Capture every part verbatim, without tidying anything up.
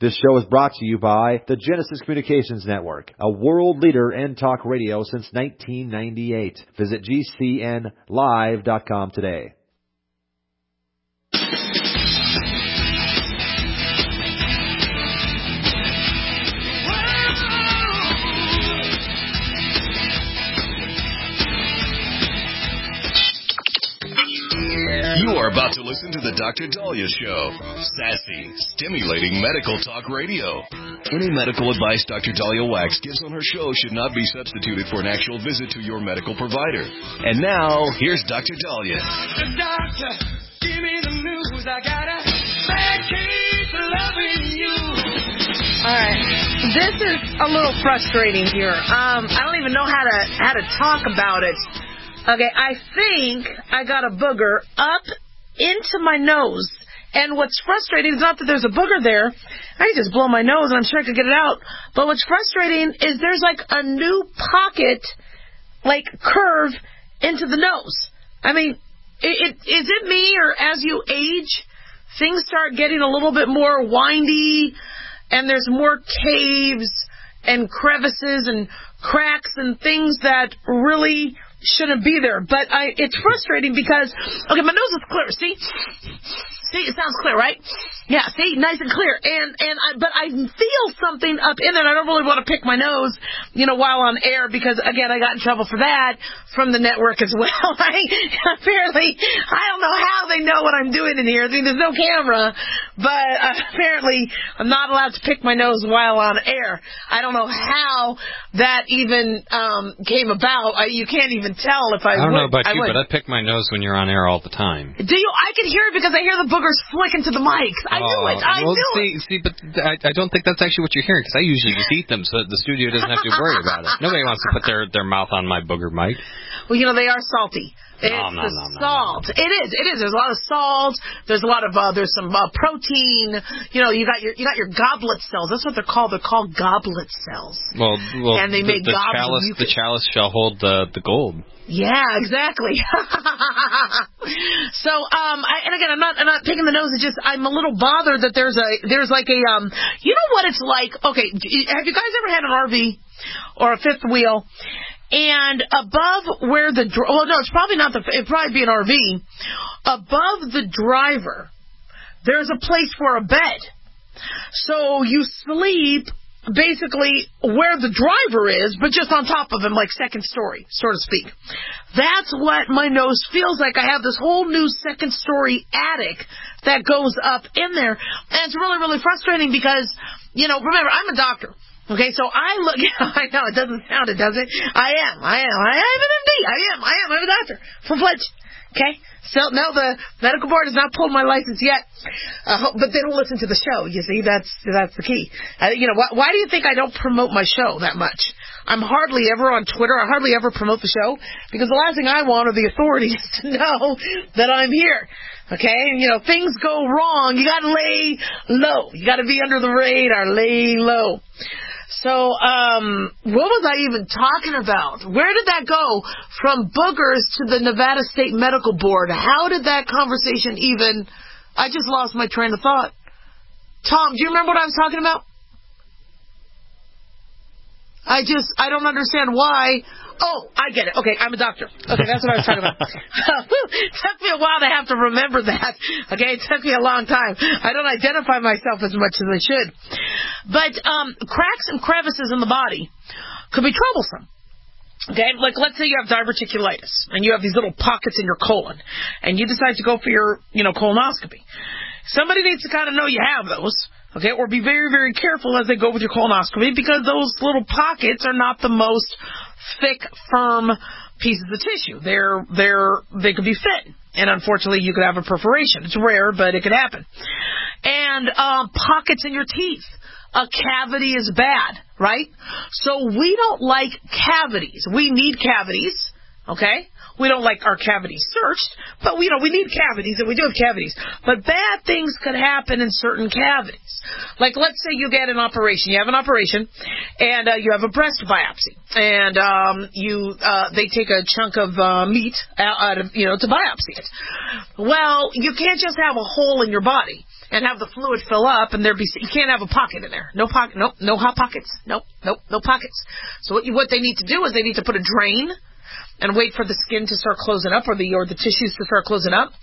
This show is brought to you by the Genesis Communications Network, a world leader in talk radio since nineteen ninety-eight. Visit G C N live dot com today. You are about to listen to the Doctor Dahlia Show. Sassy, stimulating medical talk radio. Any medical advice Doctor Dahlia Wax gives on her show should not be substituted for an actual visit to your medical provider. And now, here's Doctor Dahlia. The doctor, give me the news. I got a bad case of loving you. All right. This is a little frustrating here. Um, I don't even know how to how to talk about it. Okay, I think I got a booger up into my nose. And what's frustrating is not that there's a booger there. I can just blow my nose and I'm sure I could get it out. But what's frustrating is there's like a new pocket, like curve into the nose. I mean, it, it, is it me, or as you age, things start getting a little bit more windy and there's more caves and crevices and cracks and things that really shouldn't be there. But I, it's frustrating because, okay, my nose is clear. See? See, it sounds clear, right? Yeah, see, nice and clear. And and I, but I feel something up in there. I don't really want to pick my nose, you know, while on air because, again, I got in trouble for that from the network as well. Right? Apparently, I don't know how they know what I'm doing in here. I mean, there's no camera, but uh, apparently I'm not allowed to pick my nose while on air. I don't know how that even um, came about. I, you can't even tell if I. I don't would, know about I you, would. but I pick my nose when you're on air all the time. Do you? I can hear it because I hear the boogers flicking to the mics. I oh, knew it. I well, knew see, it. See, but I, I don't think that's actually what you're hearing because I usually just eat them so that the studio doesn't have to worry about it. Nobody wants to put their, their mouth on my booger mic. Well, you know, they are salty. It's no, no, the no, no, salt. No. It is. It is. There's a lot of salt. There's a lot of uh, there's some uh, protein. You know, you got your you got your goblet cells. That's what they're called. They're called goblet cells. Well, well and they the, make the gobs chalice. of The chalice shall hold the the gold. Yeah, exactly. So, um, I, and again, I'm not I'm not picking the nose. It's just I'm a little bothered that there's a there's like a um. You know what it's like? Okay, have you guys ever had an R V or a fifth wheel? And above where the, well, no, it's probably not the, it'd probably be an R V. Above the driver, there's a place for a bed. So you sleep basically where the driver is, but just on top of him, like second story, so to speak. That's what my nose feels like. I have this whole new second story attic that goes up in there. And it's really, really frustrating because, you know, remember, I'm a doctor. Okay, so I look, I know, it doesn't sound it, does it? I am, I am, I am an M D, I am, I am, I'm a doctor, full-fledged, okay? So, no, the medical board has not pulled my license yet, uh, but they don't listen to the show, you see, that's that's the key. Uh, you know, why, why do you think I don't promote my show that much? I'm hardly ever on Twitter, I hardly ever promote the show, because the last thing I want are the authorities to know that I'm here. Okay, you know, things go wrong, you gotta lay low, you gotta be under the radar, lay low. So, um, what was I even talking about? Where did that go from boogers to the Nevada State Medical Board? How did that conversation even, I just lost my train of thought. Tom, do you remember what I was talking about? I just, I don't understand why. Oh, I get it. Okay, I'm a doctor. Okay, that's what I was talking about. It took me a while to have to remember that. Okay, it took me a long time. I don't identify myself as much as I should. But um, cracks and crevices in the body could be troublesome. Okay, like let's say you have diverticulitis and you have these little pockets in your colon and you decide to go for your, you know, colonoscopy. Somebody needs to kind of know you have those. Okay, or be very, very careful as they go with your colonoscopy because those little pockets are not the most thick, firm pieces of tissue. They're, they're, they could be thin. And unfortunately, you could have a perforation. It's rare, but it could happen. And uh, pockets in your teeth. A cavity is bad, right? So we don't like cavities. We need cavities. Okay? We don't like our cavities searched, but we, you know, we need cavities, and we do have cavities. But bad things could happen in certain cavities. Like, let's say you get an operation. You have an operation, and uh, you have a breast biopsy. And um, you, uh, they take a chunk of uh, meat out, out of, you know, to biopsy it. Well, you can't just have a hole in your body and have the fluid fill up, and there be you can't have a pocket in there. No pocket, nope, no hot pockets, nope, nope, no pockets. So what you, what they need to do is they need to put a drain and wait for the skin to start closing up, or the or the tissues to start closing up,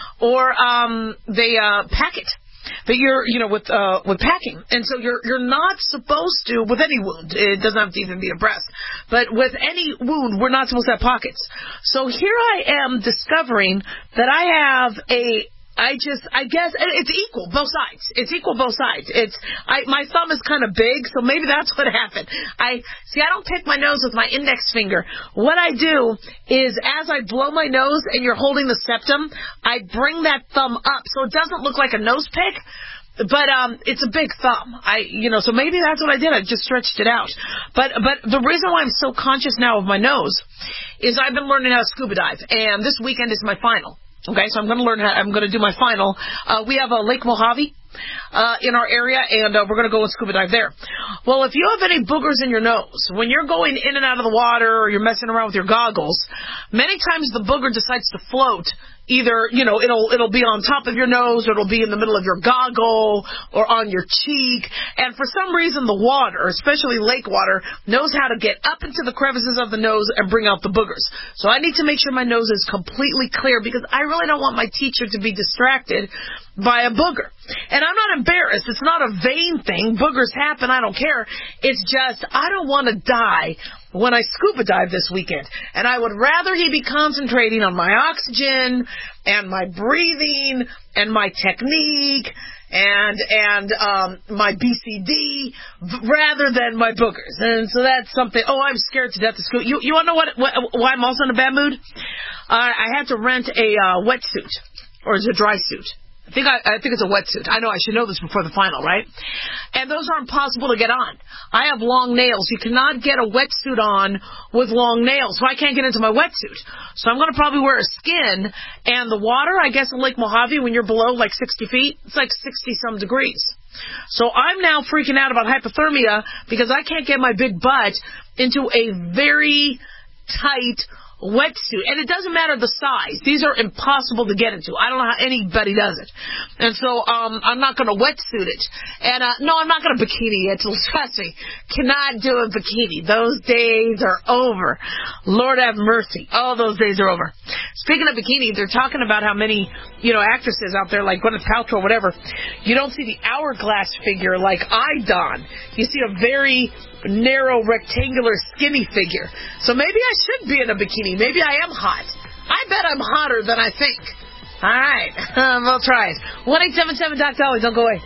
or um, they uh, pack it. But you're, you know, with uh, with packing, and so you're you're not supposed to, with any wound. It doesn't have to even be a breast, but with any wound, we're not supposed to have pockets. So here I am discovering that I have a. I just, I guess, it's equal, both sides. It's equal, both sides. It's, I, my thumb is kind of big, so maybe that's what happened. I, see, I don't pick my nose with my index finger. What I do is, as I blow my nose and you're holding the septum, I bring that thumb up so it doesn't look like a nose pick. But, um, it's a big thumb. I, you know, so maybe that's what I did. I just stretched it out. But, but the reason why I'm so conscious now of my nose is I've been learning how to scuba dive, and this weekend is my final. Okay, so I'm going to learn how, I'm going to do my final. Uh, we have a Lake Mojave, uh, in our area, and, uh, we're going to go and scuba dive there. Well, if you have any boogers in your nose, when you're going in and out of the water, or you're messing around with your goggles, many times the booger decides to float. Either, you know, it'll, it'll be on top of your nose, or it'll be in the middle of your goggle, or on your cheek. And for some reason, the water, especially lake water, knows how to get up into the crevices of the nose and bring out the boogers. So I need to make sure my nose is completely clear, because I really don't want my teacher to be distracted by a booger. And I'm not embarrassed. It's not a vain thing. Boogers happen. I don't care. It's just, I don't want to die when I scuba dive this weekend. And I would rather he be concentrating on my oxygen and my breathing and my technique and and um my B C D rather than my boogers. And so that's something. Oh, I'm scared to death to scuba. You you want to know what, what why I'm also in a bad mood? Uh, I had to rent a uh, wetsuit, or is it a dry suit? I think I, I think it's a wetsuit. I know I should know this before the final, right? And those are impossible to get on. I have long nails. You cannot get a wetsuit on with long nails, so I can't get into my wetsuit. So I'm going to probably wear a skin. And the water, I guess, in Lake Mojave, when you're below like sixty feet, it's like sixty some degrees. So I'm now freaking out about hypothermia because I can't get my big butt into a very tight wetsuit. And it doesn't matter the size. These are impossible to get into. I don't know how anybody does it. And so um, I'm not going to wetsuit it. And uh, no, I'm not going to bikini it. Trust me. Cannot do a bikini. Those days are over. Lord have mercy. All those days are over. Speaking of bikini, they're talking about how many, you know, actresses out there like Gwyneth Paltrow or whatever, you don't see the hourglass figure like I don. You see a very narrow, rectangular, skinny figure. So maybe I should be in a bikini. Maybe I am hot. I bet I'm hotter than I think. All right. Um, we'll try it. one eight seven seven Doc Dolly. Don't go away.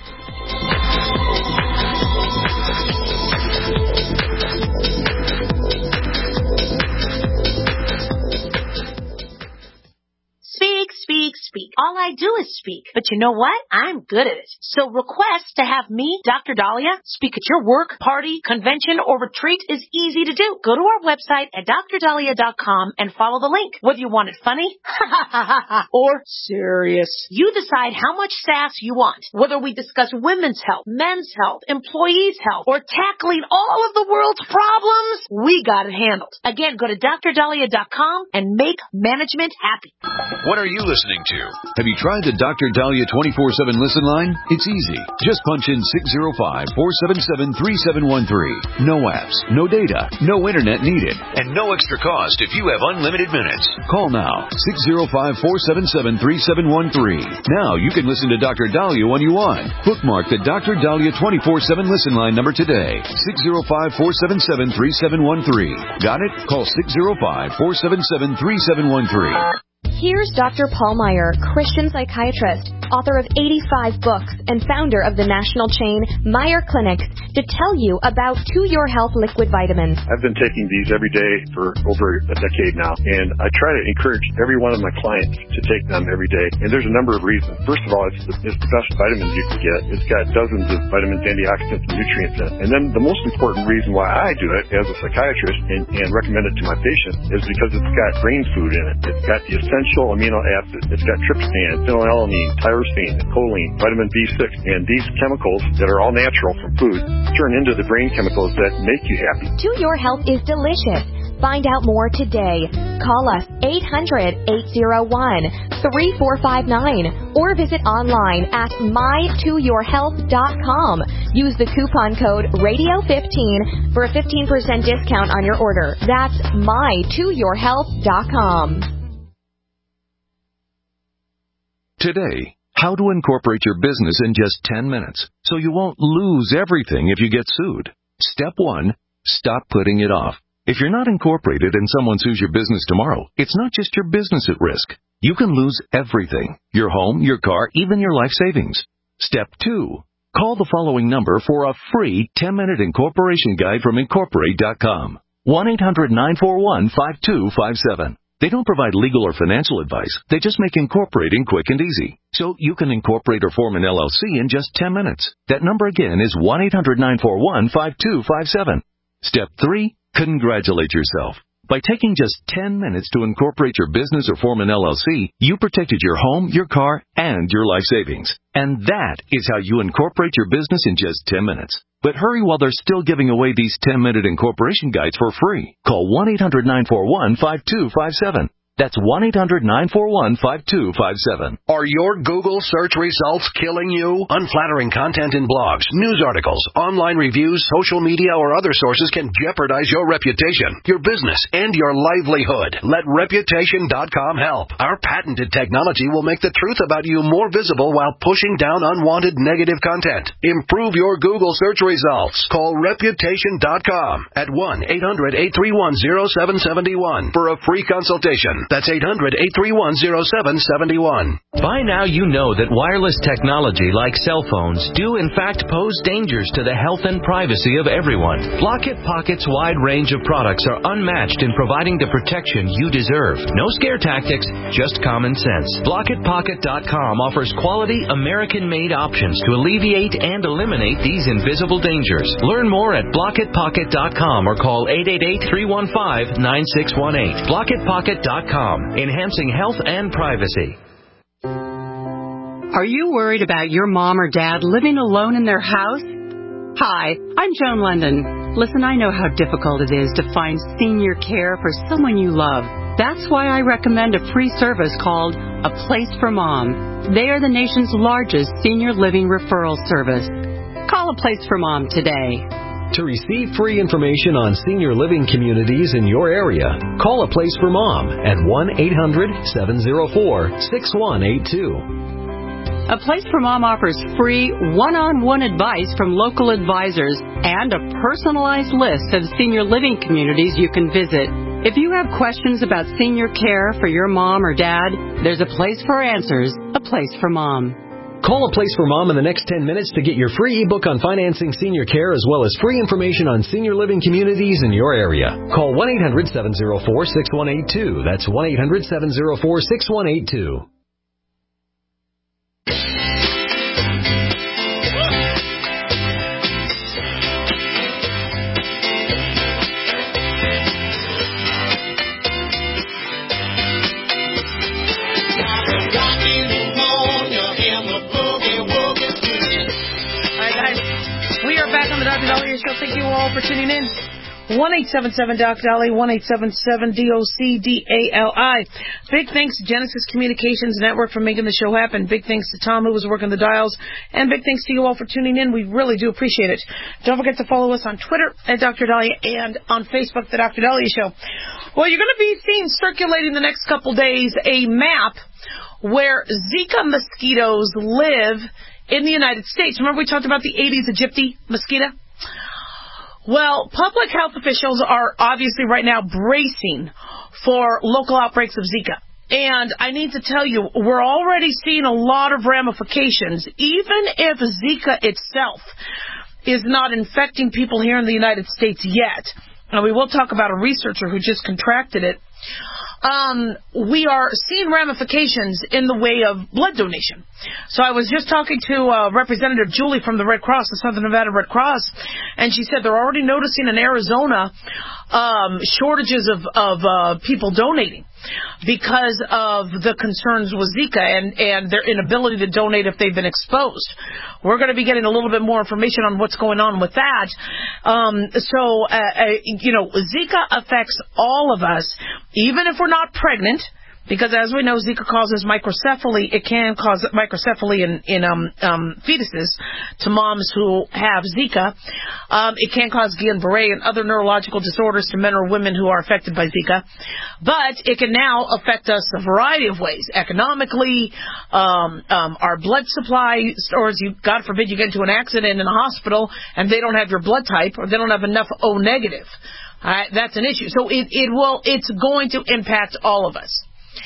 Speak, speak, speak. All I do is speak. But you know what? I'm good at it. So request to have me, Doctor Dahlia, speak at your work, party, convention, or retreat is easy to do. Go to our website at dr dahlia dot com and follow the link. Whether you want it funny or serious, you decide how much sass you want. Whether we discuss women's health, men's health, employees' health, or tackling all of the world's problems, we got it handled. Again, go to dr dahlia dot com and make management happy. What are you listening to? Have you tried the Doctor Dahlia twenty-four seven listen line? It's easy. Just punch in six zero five, four seven seven, three seven one three. No apps, no data, no internet needed, and no extra cost if you have unlimited minutes. Call now, six zero five, four seven seven, three seven one three. Now you can listen to Doctor Dahlia when you want. Bookmark the Doctor Dahlia twenty-four seven listen line number today, six zero five, four seven seven, three seven one three. Got it? Call six zero five, four seven seven, three seven one three. Here's Doctor Paul Meyer, Christian psychiatrist, author of eighty-five books, and founder of the national chain Meyer Clinics, to tell you about To Your Health liquid vitamins. I've been taking these every day for over a decade now, and I try to encourage every one of my clients to take them every day. And there's a number of reasons. First of all, it's the, it's the best vitamins you can get. It's got dozens of vitamins, antioxidants, and nutrients in it. And then the most important reason why I do it as a psychiatrist and, and recommend it to my patients is because it's got brain food in it. It's got the essential amino acids. It's got tryptophan, phenylalanine, tyrosine, choline, vitamin B six, and these chemicals that are all natural from food turn into the brain chemicals that make you happy. To Your Health is delicious. Find out more today. Call us eight hundred, eight oh one, three four five nine or visit online at my to your health dot com. Use the coupon code radio fifteen for a fifteen percent discount on your order. That's my to your health dot com. Today, how to incorporate your business in just ten minutes so you won't lose everything if you get sued. Step one, stop putting it off. If you're not incorporated and someone sues your business tomorrow, it's not just your business at risk. You can lose everything: your home, your car, even your life savings. Step two, call the following number for a free ten-minute incorporation guide from incorporate dot com. one eight hundred, nine four one, five two five seven. They don't provide legal or financial advice. They just make incorporating quick and easy. So you can incorporate or form an L L C in just ten minutes. That number again is one eight hundred, nine four one, five two five seven. Step three, congratulate yourself. By taking just ten minutes to incorporate your business or form an L L C, you protected your home, your car, and your life savings. And that is how you incorporate your business in just ten minutes. But hurry while they're still giving away these ten-minute incorporation guides for free. Call one eight hundred, nine four one, five two five seven. That's one eight hundred, nine four one, five two five seven. Are your Google search results killing you? Unflattering content in blogs, news articles, online reviews, social media, or other sources can jeopardize your reputation, your business, and your livelihood. Let reputation dot com help. Our patented technology will make the truth about you more visible while pushing down unwanted negative content. Improve your Google search results. Call reputation dot com at one eight hundred, eight three one, zero seven seven one for a free consultation. That's eight hundred, eight three one, zero seven seven one. By now you know that wireless technology like cell phones do in fact pose dangers to the health and privacy of everyone. Blockit Pocket's wide range of products are unmatched in providing the protection you deserve. No scare tactics, just common sense. Blockit Pocket dot com offers quality American-made options to alleviate and eliminate these invisible dangers. Learn more at Blockit Pocket dot com or call eight eight eight, three one five, nine six one eight. Blockit Pocket dot com. Enhancing health and privacy. Are you worried about your mom or dad living alone in their house? Hi, I'm Joan London. Listen, I know how difficult it is to find senior care for someone you love. That's why I recommend a free service called A Place for Mom. They are the nation's largest senior living referral service. Call A Place for Mom today. To receive free information on senior living communities in your area, call A Place for Mom at one eight hundred, seven oh four, six one eight two. A Place for Mom offers free one-on-one advice from local advisors and a personalized list of senior living communities you can visit. If you have questions about senior care for your mom or dad, there's a place for answers, A Place for Mom. Call A Place for Mom in the next ten minutes to get your free ebook on financing senior care as well as free information on senior living communities in your area. Call one eight hundred, seven oh four, six one eight two. That's one eight hundred, seven oh four, six one eight two. Doctor Dolly Show. Thank you all for tuning in. one eight seven seven D O C Dolly, one eight seven seven D O C D A L I. Big thanks to Genesis Communications Network for making the show happen. Big thanks to Tom who was working the dials. And big thanks to you all for tuning in. We really do appreciate it. Don't forget to follow us on Twitter at Doctor Dahlia and on Facebook, The Doctor Dahlia Show. Well, you're going to be seeing circulating the next couple days a map where Zika mosquitoes live in the United States. Remember we talked about the Aedes aegypti mosquito? Well, public health officials are obviously right now bracing for local outbreaks of Zika. And I need to tell you, we're already seeing a lot of ramifications, even if Zika itself is not infecting people here in the United States yet. And we will talk about a researcher who just contracted it. Um, we are seeing ramifications in the way of blood donation. So I was just talking to uh, Representative Julie from the Red Cross, the Southern Nevada Red Cross, and she said they're already noticing in Arizona um, shortages of, of uh, people donating because of the concerns with Zika and, and their inability to donate if they've been exposed. We're going to be getting a little bit more information on what's going on with that. Um, so, uh, uh, you know, Zika affects all of us, even if we're not pregnant, because as we know, Zika causes microcephaly. It can cause microcephaly in, in um, um, fetuses to moms who have Zika. Um, it can cause Guillain-Barré and other neurological disorders to men or women who are affected by Zika. But it can now affect us a variety of ways. Economically, um, um, our blood supply stores, you, God forbid you get into an accident in a hospital and they don't have your blood type or they don't have enough O negative. All right, that's an issue. So it, it will, it's going to impact all of us.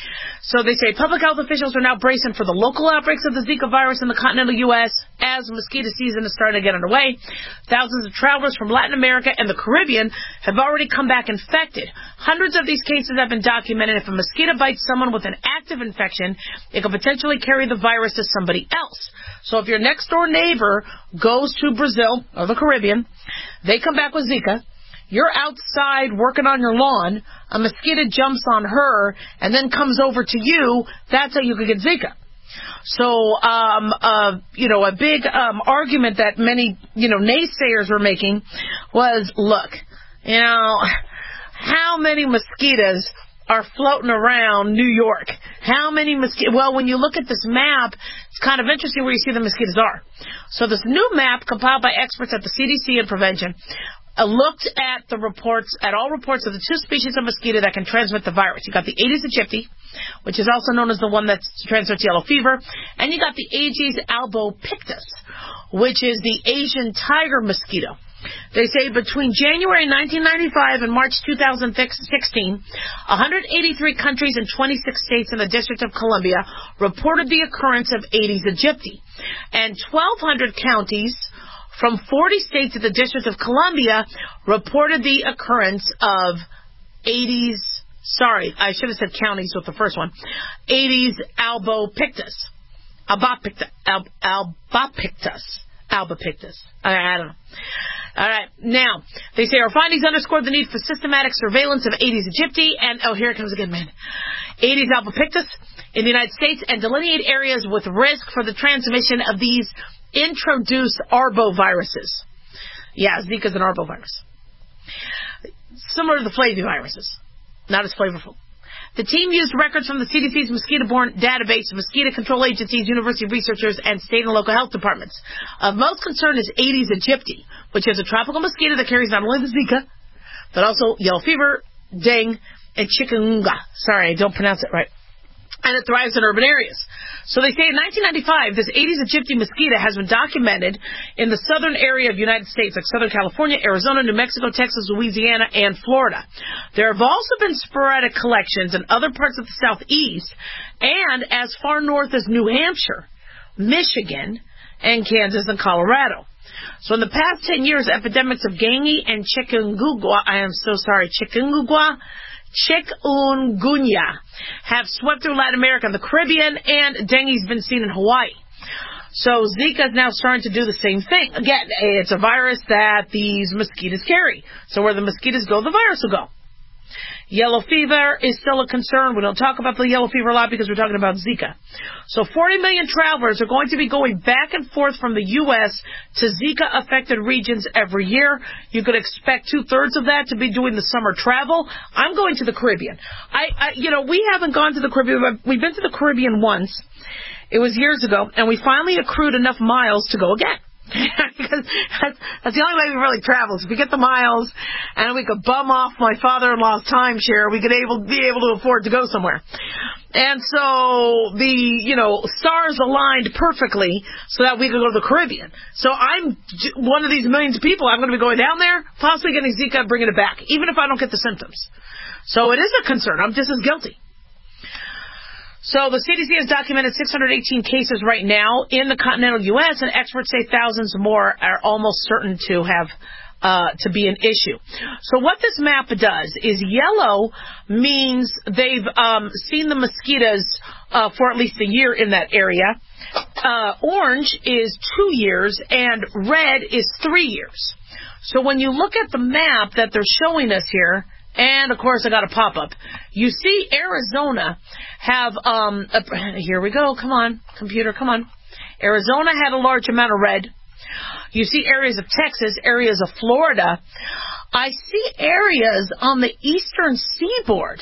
So they say public health officials are now bracing for the local outbreaks of the Zika virus in the continental U S as mosquito season is starting to get underway. Thousands of travelers from Latin America and the Caribbean have already come back infected. Hundreds of these cases have been documented. If a mosquito bites someone with an active infection, it could potentially carry the virus to somebody else. So if your next door neighbor goes to Brazil or the Caribbean, they come back with Zika. You're outside working on your lawn, a mosquito jumps on her, and then comes over to you, that's how you could get Zika. So, um, uh, you know, a big um, argument that many, you know, naysayers were making was, look, you know, how many mosquitoes are floating around New York? How many mosquitoes? Well, when you look at this map, it's kind of interesting where you see the mosquitoes are. So this new map compiled by experts at the C D C and Prevention Uh, looked at the reports, at all reports of the two species of mosquito that can transmit the virus. You got the Aedes aegypti, which is also known as the one that transmits yellow fever, and you got the Aedes albopictus, which is the Asian tiger mosquito. They say between January nineteen ninety-five and March two thousand sixteen, one hundred eighty-three countries and twenty-six states in the District of Columbia reported the occurrence of Aedes aegypti, and twelve hundred counties from forty states of the District of Columbia reported the occurrence of Aedes, sorry, I should have said counties with the first one, Aedes albopictus. Albopictus. Al, albopictus. Albopictus. I, I don't know. All right. Now, they say our findings underscore the need for systematic surveillance of Aedes aegypti and, oh, here it comes again, man. Aedes albopictus in the United States and delineate areas with risk for the transmission of these introduced arboviruses. Yeah, Zika's an arbovirus. Similar to the flaviviruses. Not as flavorful. The team used records from the C D C's mosquito-borne database, mosquito control agencies, university researchers, and state and local health departments. Of most concern is Aedes aegypti, which is a tropical mosquito that carries not only the Zika, but also yellow fever, dengue, and chikungunya. Sorry, I don't pronounce it right. And it thrives in urban areas. So they say in nineteen ninety-five, this Aedes aegypti mosquito has been documented in the southern area of the United States, like Southern California, Arizona, New Mexico, Texas, Louisiana, and Florida. There have also been sporadic collections in other parts of the southeast and as far north as New Hampshire, Michigan, and Kansas and Colorado. So in the past ten years, epidemics of dengue and chikungunya, I am so sorry, chikungunya, chikungunya have swept through Latin America and the Caribbean, and dengue's been seen in Hawaii. So Zika is now starting to do the same thing. Again, it's a virus that these mosquitoes carry. So where the mosquitoes go, the virus will go. Yellow fever is still a concern. We don't talk about the yellow fever a lot because we're talking about Zika. So forty million travelers are going to be going back and forth from the U S to Zika-affected regions every year. You could expect two-thirds of that to be doing the summer travel. I'm going to the Caribbean. I, I you know, we haven't gone to the Caribbean. We've been to the Caribbean once. It was years ago, and we finally accrued enough miles to go again. Because that's, that's the only way we really travel. If we get the miles and we could bum off my father-in-law's timeshare, we could able be able to afford to go somewhere. And so the, you know, stars aligned perfectly so that we could go to the Caribbean. So I'm one of these millions of people. I'm going to be going down there, possibly getting Zika and bringing it back, even if I don't get the symptoms. So it is a concern. I'm just as guilty. So the C D C has documented six hundred eighteen cases right now in the continental U S, and experts say thousands more are almost certain to have uh, to be an issue. So what this map does is yellow means they've um, seen the mosquitoes uh, for at least a year in that area. Uh, orange is two years, and red is three years. So when you look at the map that they're showing us here, and, of course, I got a pop-up. You see Arizona have, um, a, here we go. Come on, computer, come on. Arizona had a large amount of red. You see areas of Texas, areas of Florida. I see areas on the eastern seaboard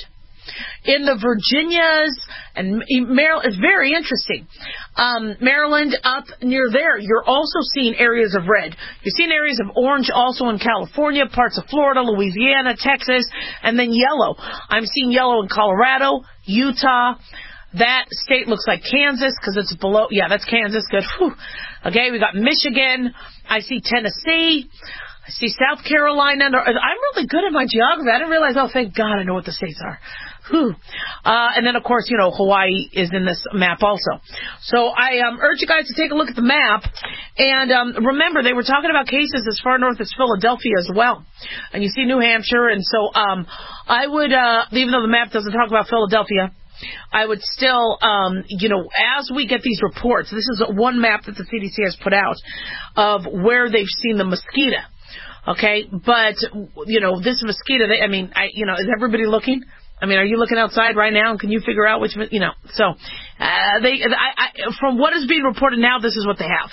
in the Virginias and Maryland. It's very interesting. Um, Maryland up near there, you're also seeing areas of red. You're seeing areas of orange also in California, parts of Florida, Louisiana, Texas, and then yellow. I'm seeing yellow in Colorado, Utah. That state looks like Kansas because it's below. Yeah, that's Kansas. Good. Whew. Okay, we got Michigan. I see Tennessee. I see South Carolina. I'm really good at my geography. I didn't realize, oh, thank God I know what the states are. Whew. Uh, and then, of course, you know, Hawaii is in this map also. So I um, urge you guys to take a look at the map. And um, remember, they were talking about cases as far north as Philadelphia as well. And you see New Hampshire. And so um, I would, uh, even though the map doesn't talk about Philadelphia, I would still, um, you know, as we get these reports, this is one map that the C D C has put out of where they've seen the mosquito. Okay, but, you know, this mosquito, they, I mean, I, you know, is everybody looking? I mean, are you looking outside right now? Can you figure out which, you know, so, uh, they, I, I, from what is being reported now, this is what they have.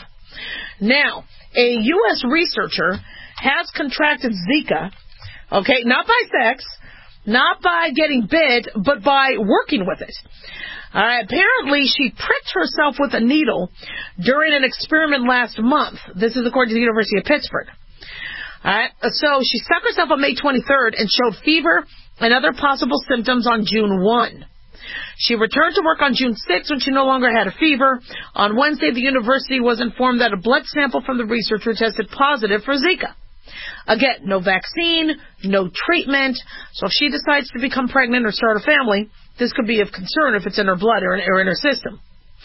Now, a U S researcher has contracted Zika, okay, not by sex, not by getting bit, but by working with it. Uh, apparently, she pricked herself with a needle during an experiment last month. This is according to the University of Pittsburgh. All right, so she stuck herself on May twenty-third and showed fever and other possible symptoms on June first. She returned to work on June sixth when she no longer had a fever. On Wednesday, the university was informed that a blood sample from the researcher tested positive for Zika. Again, no vaccine, no treatment. So if she decides to become pregnant or start a family, this could be of concern if it's in her blood or in, or in her system.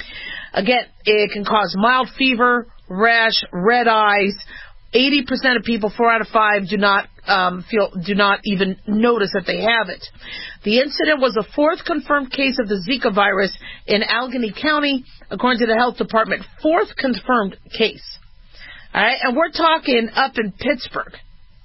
Again, it can cause mild fever, rash, red eyes. eighty percent of people, four out of five, do not um, feel, do not even notice that they have it. The incident was the fourth confirmed case of the Zika virus in Allegheny County, according to the health department. Fourth confirmed case. All right, and we're talking up in Pittsburgh.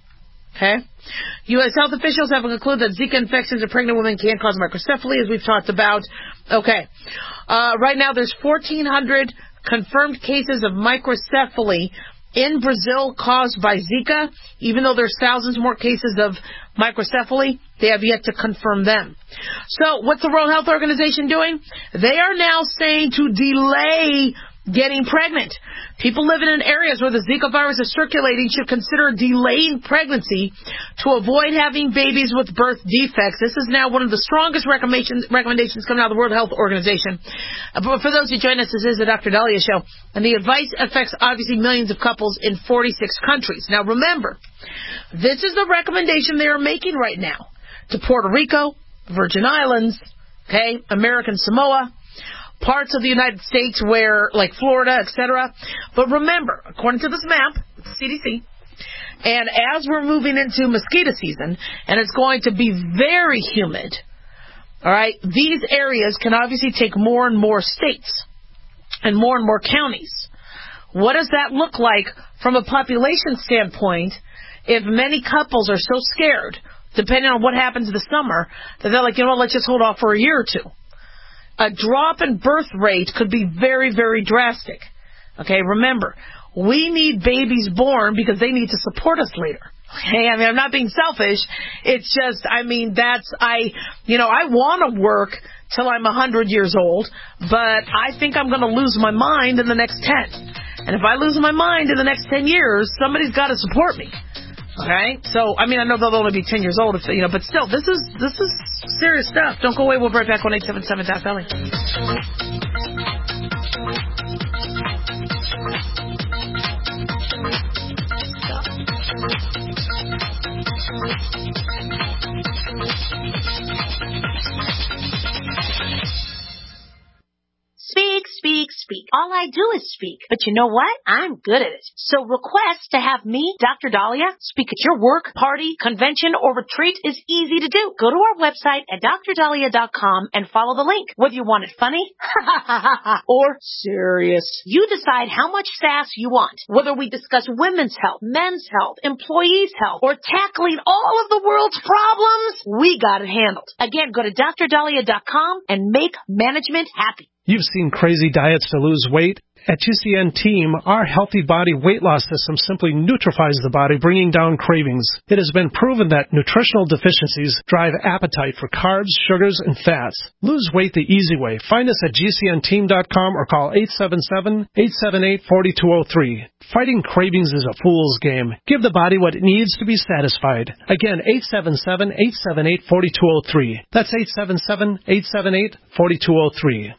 Okay, U S health officials have concluded that Zika infections in pregnant women can cause microcephaly, as we've talked about. Okay, uh, right now there's fourteen hundred confirmed cases of microcephaly in Brazil caused by Zika. Even though there's thousands more cases of microcephaly, they have yet to confirm them. So what's the World Health Organization doing? They are now saying to delay getting pregnant. People living in areas where the Zika virus is circulating should consider delaying pregnancy to avoid having babies with birth defects. This is now one of the strongest recommendations, recommendations coming out of the World Health Organization. Uh, but for those who join us, this is the Doctor Dahlia Show, and the advice affects obviously millions of couples in forty-six countries. Now remember, this is the recommendation they are making right now to Puerto Rico, Virgin Islands, okay, American Samoa, parts of the United States where, like Florida, et cetera. But remember, according to this map, C D C, and as we're moving into mosquito season, and it's going to be very humid, all right, these areas can obviously take more and more states and more and more counties. What does that look like from a population standpoint if many couples are so scared, depending on what happens this summer, that they're like, you know what, let's just hold off for a year or two? A drop in birth rate could be very, very drastic. Okay, remember, we need babies born because they need to support us later. Okay, I mean, I'm not being selfish. It's just, I mean, that's, I, you know, I want to work till I'm one hundred years old, but I think I'm going to lose my mind in the next ten. And if I lose my mind in the next ten years, somebody's got to support me. Okay, so I mean, I know they'll only be ten years old, if, you know, but still, this is this is serious stuff. Don't go away. We'll be right back on eight seven seven Doc Belly. I do is speak. But you know what? I'm good at it. So request to have me, Doctor Dahlia, speak at your work, party, convention, or retreat is easy to do. Go to our website at D R Dahlia dot com and follow the link. Whether you want it funny or serious, you decide how much sass you want. Whether we discuss women's health, men's health, employees' health, or tackling all of the world's problems, we got it handled. Again, go to D R Dahlia dot com and make management happy. You've seen crazy diets to lose weight. At G C N Team, our Healthy Body weight loss system simply neutralizes the body, bringing down cravings. It has been proven that nutritional deficiencies drive appetite for carbs, sugars, and fats. Lose weight the easy way. Find us at G C N team dot com or call eight seven seven, eight seven eight, four two zero three. Fighting cravings is a fool's game. Give the body what it needs to be satisfied. Again, eight seven seven, eight seven eight, four two zero three. That's eight seven seven, eight seven eight, four two zero three.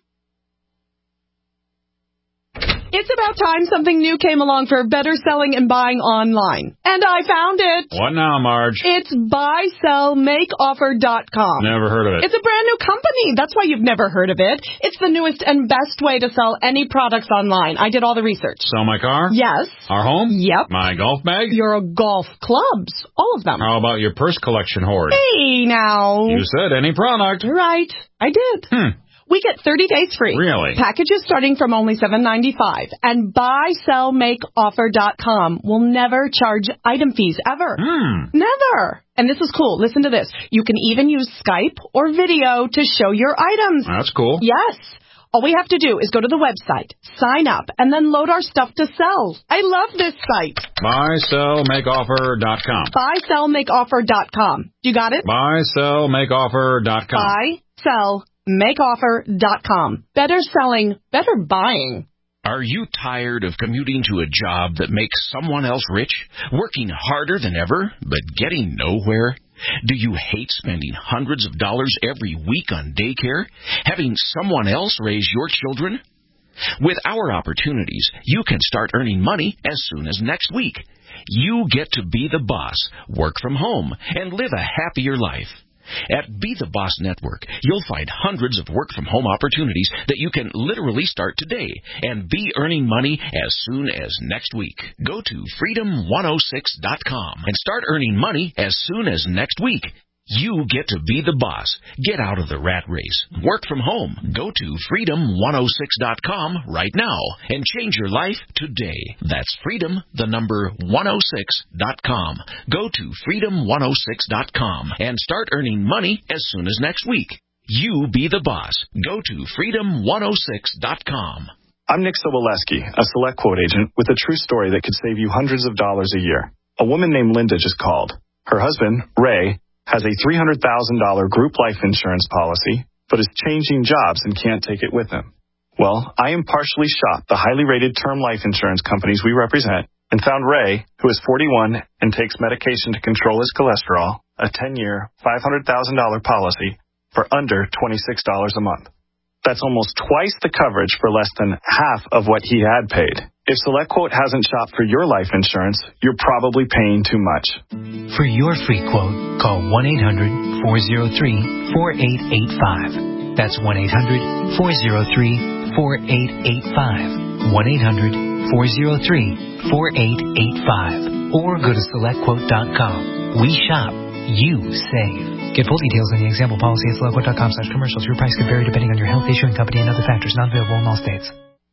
It's about time something new came along for better selling and buying online. And I found it. What now, Marge? It's buy sell make offer dot com. Never heard of it. It's a brand new company. That's why you've never heard of it. It's the newest and best way to sell any products online. I did all the research. Sell my car? Yes. Our home? Yep. My golf bag? Your golf clubs. All of them. How about your purse collection hoard? Hey, now. You said any product. Right. I did. Hmm. We get thirty days free. Really? Packages starting from only seven ninety-five. And buy sell make offer dot com will never charge item fees ever. Hmm. Never. And this is cool. Listen to this. You can even use Skype or video to show your items. That's cool. Yes. All we have to do is go to the website, sign up, and then load our stuff to sell. I love this site. buy sell make offer dot com. buy sell make offer dot com. You got it? buy sell make offer dot com. buy sell make offer dot com. Better selling, better buying. Are you tired of commuting to a job that makes someone else rich, working harder than ever, but getting nowhere? Do you hate spending hundreds of dollars every week on daycare, having someone else raise your children? With our opportunities, you can start earning money as soon as next week. You get to be the boss, work from home, and live a happier life. At Be the Boss Network, you'll find hundreds of work-from-home opportunities that you can literally start today and be earning money as soon as next week. Go to freedom one oh six dot com and start earning money as soon as next week. You get to be the boss. Get out of the rat race. Work from home. Go to freedom one oh six dot com right now and change your life today. That's freedom, the number one oh six dot com. Go to freedom one oh six dot com and start earning money as soon as next week. You be the boss. Go to freedom one oh six dot com. I'm Nick Soboleski, a Select Quote agent with a true story that could save you hundreds of dollars a year. A woman named Linda just called. Her husband, Ray, has a three hundred thousand dollars group life insurance policy, but is changing jobs and can't take it with him. Well, I impartially shopped the highly rated term life insurance companies we represent and found Ray, who is forty-one and takes medication to control his cholesterol, a ten-year, five hundred thousand dollars policy for under twenty-six dollars a month. That's almost twice the coverage for less than half of what he had paid. If SelectQuote hasn't shopped for your life insurance, you're probably paying too much. For your free quote, call one eight hundred, four oh three, four eight eight five. That's one eight hundred, four oh three, four eight eight five. one eight hundred, four oh three, four eight eight five. Or go to select quote dot com. We shop. You save. Get full details in the example policy at select quote dot com slash commercials. Your price could vary depending on your health, issuing company, and other factors. Not available in all states.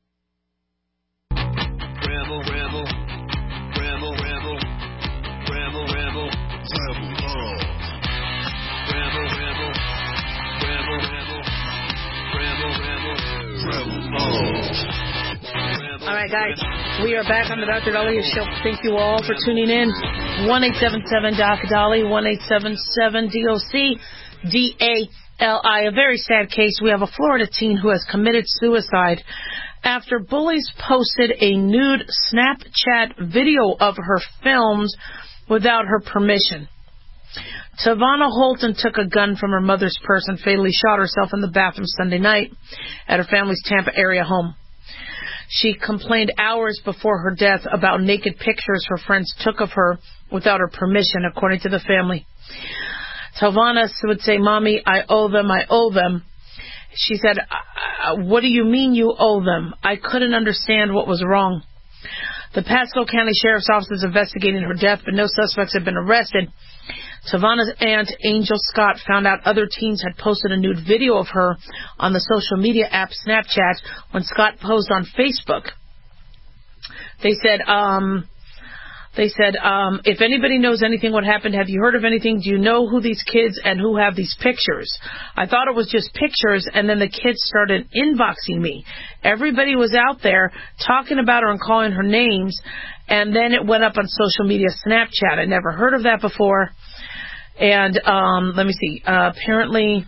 Rebel, rebel, rebel, rebel, rebel, rebel, rebel love. Rebel, rebel, rebel, rebel, rebel, rebel, rebel love. All right, guys, we are back on the Doctor Dahlia Show. Thank you all for tuning in. one eight seven seven D O C D A L I, one eight seven seven D O C D A L I. A very sad case. We have a Florida teen who has committed suicide after bullies posted a nude Snapchat video of her filmed without her permission. Tavana Holton took a gun from her mother's purse and fatally shot herself in the bathroom Sunday night at her family's Tampa area home. She complained hours before her death about naked pictures her friends took of her without her permission, according to the family. Tavana would say, "Mommy, I owe them, I owe them." She said, uh, what do you mean you owe them? I couldn't understand what was wrong. The Pasco County Sheriff's Office is investigating her death, but no suspects have been arrested. Savannah's aunt, Angel Scott, found out other teens had posted a nude video of her on the social media app Snapchat when Scott posed on Facebook. They said, um... They said, um, if anybody knows anything what happened, have you heard of anything? Do you know who these kids and who have these pictures? I thought it was just pictures, and then the kids started inboxing me. Everybody was out there talking about her and calling her names, and then it went up on social media Snapchat. I never heard of that before. And um, let me see. Uh, apparently...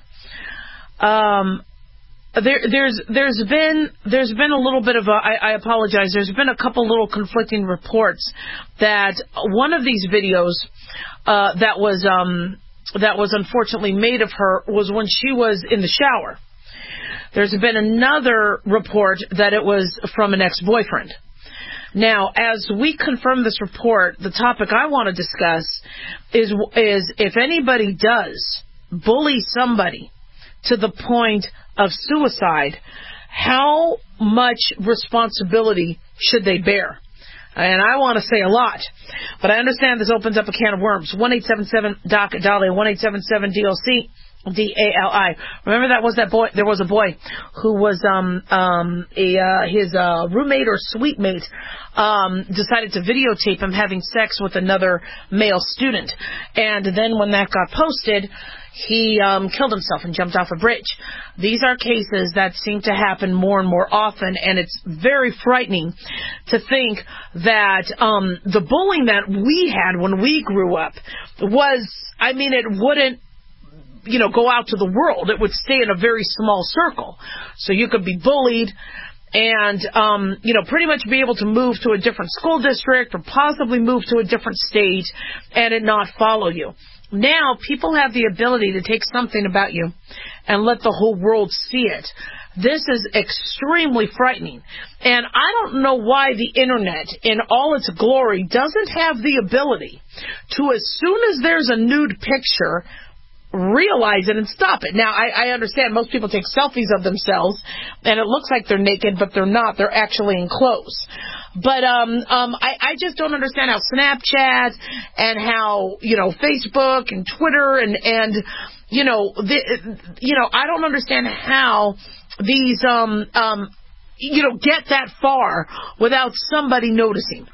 Um, There, there's there's been there's been a little bit of a I, I apologize. There's been a couple little conflicting reports that one of these videos uh, that was um, that was unfortunately made of her was when she was in the shower. There's been another report that it was from an ex-boyfriend. Now, as we confirm this report, the topic I want to discuss is is if anybody does bully somebody to the point of suicide, how much responsibility should they bear? And I want to say a lot, but I understand this opens up a can of worms. one eight seven seven D O C Dahlia, one eight seven seven D O C D A L I. Remember that was that boy, there was a boy who was, um, um, a, uh, his, uh, roommate or suite mate, um, decided to videotape him having sex with another male student. And then when that got posted, he um, killed himself and jumped off a bridge. These are cases that seem to happen more and more often, and it's very frightening to think that um, the bullying that we had when we grew up was, I mean, it wouldn't, you know, go out to the world. It would stay in a very small circle. So you could be bullied and, um, you know, pretty much be able to move to a different school district or possibly move to a different state and it not follow you. Now, people have the ability to take something about you and let the whole world see it. This is extremely frightening. And I don't know why the Internet, in all its glory, doesn't have the ability to, as soon as there's a nude picture, realize it and stop it. Now, I, I understand most people take selfies of themselves, and it looks like they're naked, but they're not. They're actually in clothes. But um, um, I, I just don't understand how Snapchat and how, you know, Facebook and Twitter and, and you know, the, you know, I don't understand how these, um, um, you know, get that far without somebody noticing.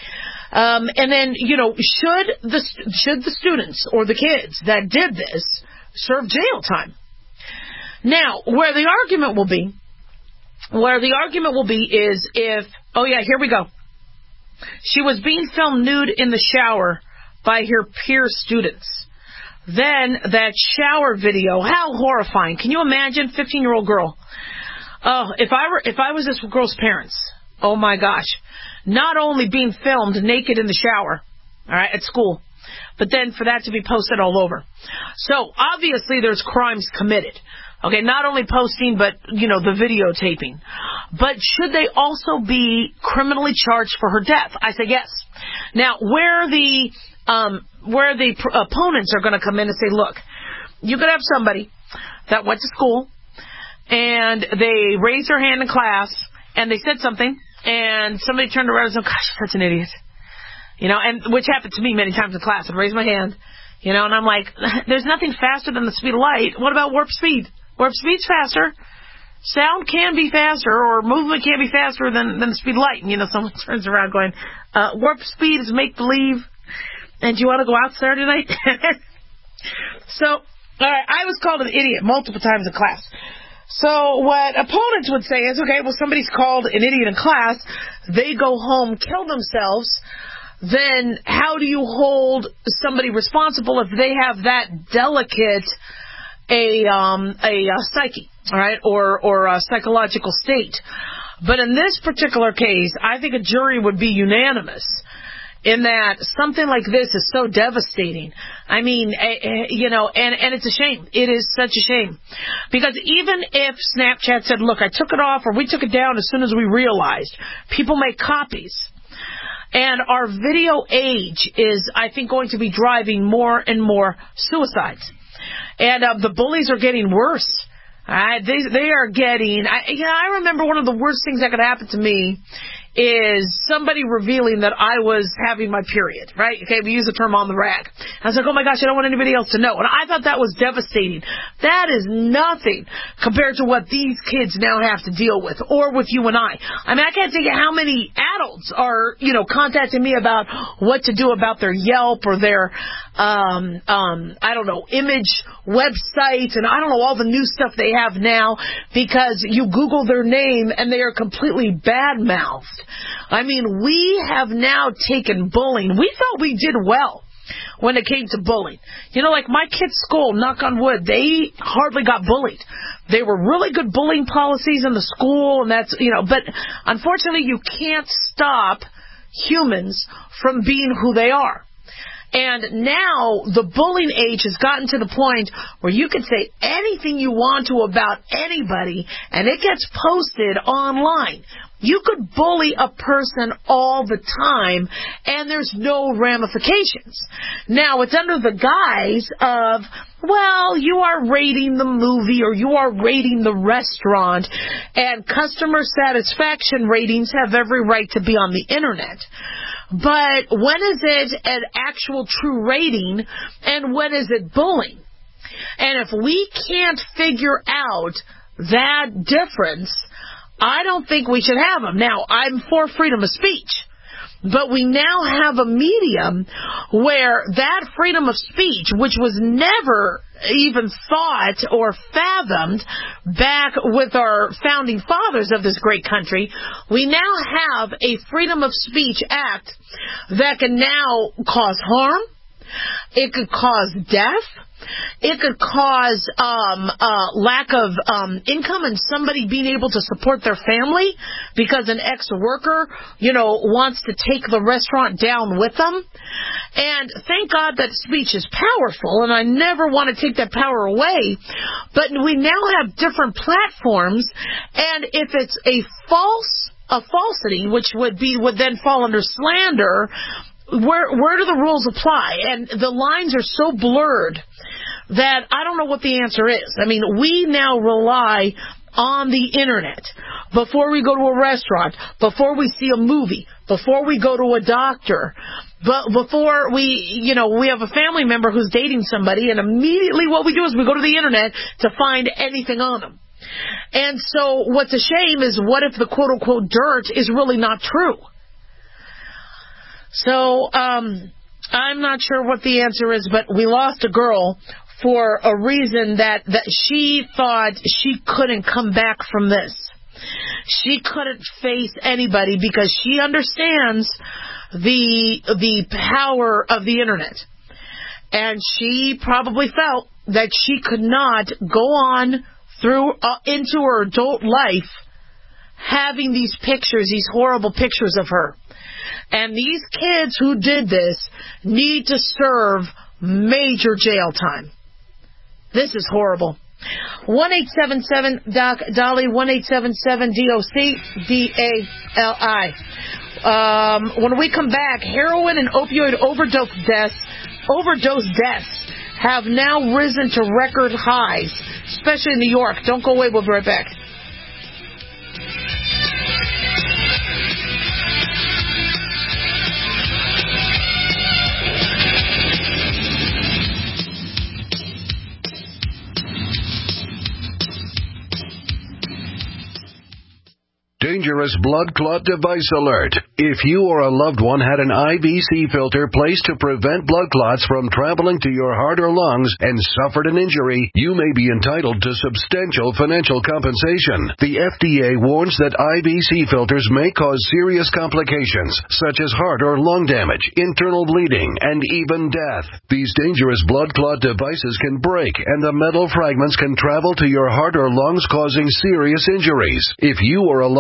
Um, and then, you know, should the should the students or the kids that did this serve jail time? Now, where the argument will be, where the argument will be is if, oh yeah, here we go. She was being filmed nude in the shower by her peer students. Then that shower video, how horrifying. Can you imagine, fifteen-year-old girl? Oh, if I were, if I was this girl's parents, oh my gosh. Not only being filmed naked in the shower, all right, at school, but then for that to be posted all over. So, obviously, there's crimes committed. Okay, not only posting, but, you know, the videotaping. But should they also be criminally charged for her death? I say yes. Now, where the, um, where the pr- opponents are going to come in and say, look, you could have somebody that went to school, and they raised their hand in class, and they said something, and somebody turned around and said, gosh, such an idiot. You know, and which happened to me many times in class. I'd raise my hand, you know, and I'm like, there's nothing faster than the speed of light. What about warp speed? Warp speed's faster. Sound can be faster, or movement can be faster than, than the speed of light. And, you know, someone turns around going, uh, warp speed is make-believe, and do you want to go out Saturday night? So, all right, I was called an idiot multiple times in class. So what opponents would say is, okay, well, somebody's called an idiot in class, they go home, kill themselves, then how do you hold somebody responsible if they have that delicate a um, a, a psyche, all right, or, or a psychological state? But in this particular case, I think a jury would be unanimous in that something like this is so devastating. I mean, you know, and, and it's a shame. It is such a shame. Because even if Snapchat said, look, I took it off or we took it down as soon as we realized, people make copies. And our video age is, I think, going to be driving more and more suicides. And uh, the bullies are getting worse. I, they they are getting. I, you know, I remember one of the worst things that could happen to me is somebody revealing that I was having my period, right? Okay, we use the term on the rag. I was like, oh my gosh, I don't want anybody else to know. And I thought that was devastating. That is nothing compared to what these kids now have to deal with, or with you and I. I mean, I can't think of how many adults are, you know, contacting me about what to do about their Yelp or their, um, um, I don't know, image websites, and I don't know, all the new stuff they have now, because you Google their name and they are completely bad-mouthed. I mean, we have now taken bullying. We thought we did well when it came to bullying. You know, like my kids' school, knock on wood, they hardly got bullied. They were really good bullying policies in the school, and that's, you know, but unfortunately you can't stop humans from being who they are. And now the bullying age has gotten to the point where you can say anything you want to about anybody, and it gets posted online. You could bully a person all the time, and there's no ramifications. Now, it's under the guise of, well, you are rating the movie or you are rating the restaurant, and customer satisfaction ratings have every right to be on the Internet. But when is it an actual true rating, and when is it bullying? And if we can't figure out that difference, I don't think we should have them. Now, I'm for freedom of speech, but we now have a medium where that freedom of speech, which was never even thought or fathomed back with our founding fathers of this great country, we now have a Freedom of Speech Act that can now cause harm. It could cause death. It could cause um, uh, lack of um, income and somebody being able to support their family because an ex-worker, you know, wants to take the restaurant down with them. And thank God that speech is powerful, and I never want to take that power away. But we now have different platforms, and if it's a false, a falsity, which would be would then fall under slander, where where do the rules apply? And the lines are so blurred that I don't know what the answer is. I mean, we now rely on the Internet before we go to a restaurant, before we see a movie, before we go to a doctor, but before we, you know, we have a family member who's dating somebody, and immediately what we do is we go to the Internet to find anything on them. And so what's a shame is, what if the quote-unquote dirt is really not true? So um, I'm not sure what the answer is, but we lost a girl for a reason that, that she thought she couldn't come back from this. She couldn't face anybody because she understands the the power of the Internet. And she probably felt that she could not go on through uh, into her adult life having these pictures, these horrible pictures of her. And these kids who did this need to serve major jail time. This is horrible. one eight seven seven D O C Dolly, one eight seven seven D O C D A L I. Um, when we come back, heroin and opioid overdose deaths, overdose deaths have now risen to record highs, especially in New York. Don't go away. We'll be right back. Dangerous blood clot device alert. If you or a loved one had an I V C filter placed to prevent blood clots from traveling to your heart or lungs and suffered an injury, you may be entitled to substantial financial compensation. The F D A warns that I V C filters may cause serious complications, such as heart or lung damage, internal bleeding, and even death. These dangerous blood clot devices can break, and the metal fragments can travel to your heart or lungs, causing serious injuries. If you or a loved one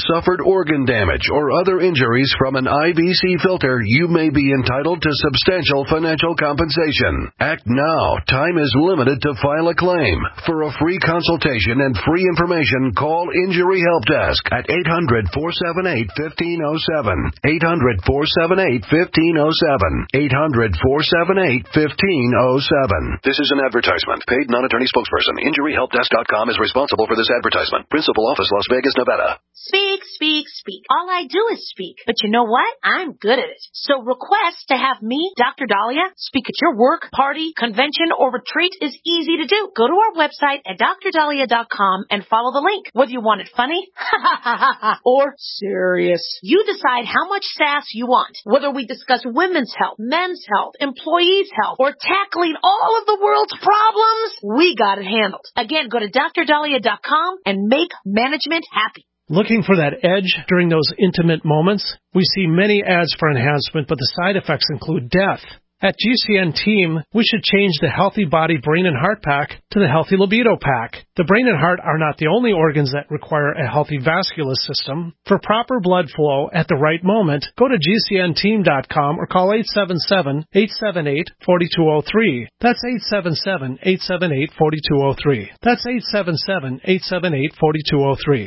suffered organ damage or other injuries from an I B C filter, you may be entitled to substantial financial compensation. Act now. Time is limited to file a claim. For a free consultation and free information, call Injury Help Desk at eight hundred, four seven eight, one five zero seven. eight hundred, four seven eight, one five zero seven. eight hundred, four seven eight, one five zero seven. This is an advertisement. Paid non-attorney spokesperson. Injury Help Desk dot com is responsible for this advertisement. Principal office, Las Vegas, Nevada. Speak, speak, speak. All I do is speak. But you know what? I'm good at it. So request to have me, Doctor Dahlia, speak at your work, party, convention, or retreat is easy to do. Go to our website at Dr Dahlia dot com and follow the link. Whether you want it funny or serious, you decide how much sass you want. Whether we discuss women's health, men's health, employees' health, or tackling all of the world's problems, we got it handled. Again, go to Dr Dahlia dot com and make management happy. Looking for that edge during those intimate moments? We see many ads for enhancement, but the side effects include death. At G C N Team, we should change the Healthy Body Brain and Heart Pack to the Healthy Libido Pack. The brain and heart are not the only organs that require a healthy vascular system. For proper blood flow at the right moment, go to G C N team dot com or call eight seven seven, eight seven eight, four two zero three. That's eight seven seven, eight seven eight, four two zero three. That's eight seven seven, eight seven eight, four two zero three.